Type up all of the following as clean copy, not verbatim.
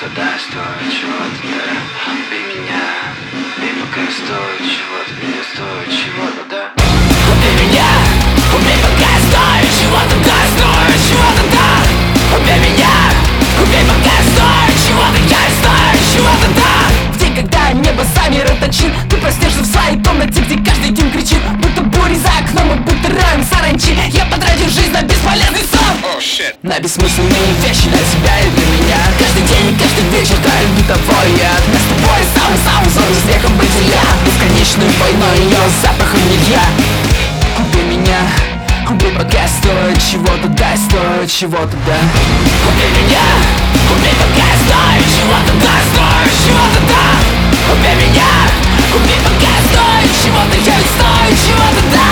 чего-то, да, стоит чего-то, да. Убей меня, убей, пока я стою чего-то, я стою чего-то, да. Убей меня, убей, пока я стою чего-то, да, стою чего-то, да. Убей меня, убей, пока я стою чего-то, я стою чего-то, да. В день, когда небо замироточит, ты проснешься в своей комнате, где каждый день кричит, будто бури за окном и будто раем саранчи. Я потратил жизнь на бесполезный сон, на бессмысленные вещи для себя и для меня. Каждый день и каждый вечер дарит бытовое. Мы с тобой самым-самым взрослым смехом бытия, бесконечной войной ее запахом нельзя. Убей меня, убей, пока я стою чего-то, да, стою чего-то, да. Убей меня, убей, пока я стою чего-то, да, стою чего-то, да. Убей меня, убей, пока я стою чего-то, я стою чего-то, да.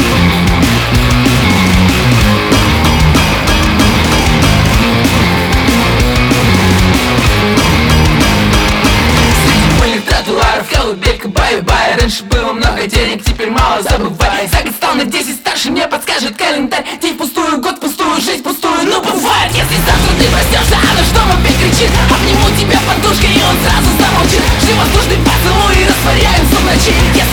Тротуаров, колыбелька, бай-бай. Раньше было много денег, теперь мало, забывай. За год стал на 10 старше, мне подскажет календарь. День впустую, год впустую, жизнь пустую, ну бывает. Если завтра ты проснешься, а на что опять кричит, обниму тебя подушкой, и он сразу замолчит. Жди воздушный поцелуй и растворяемся в ночи.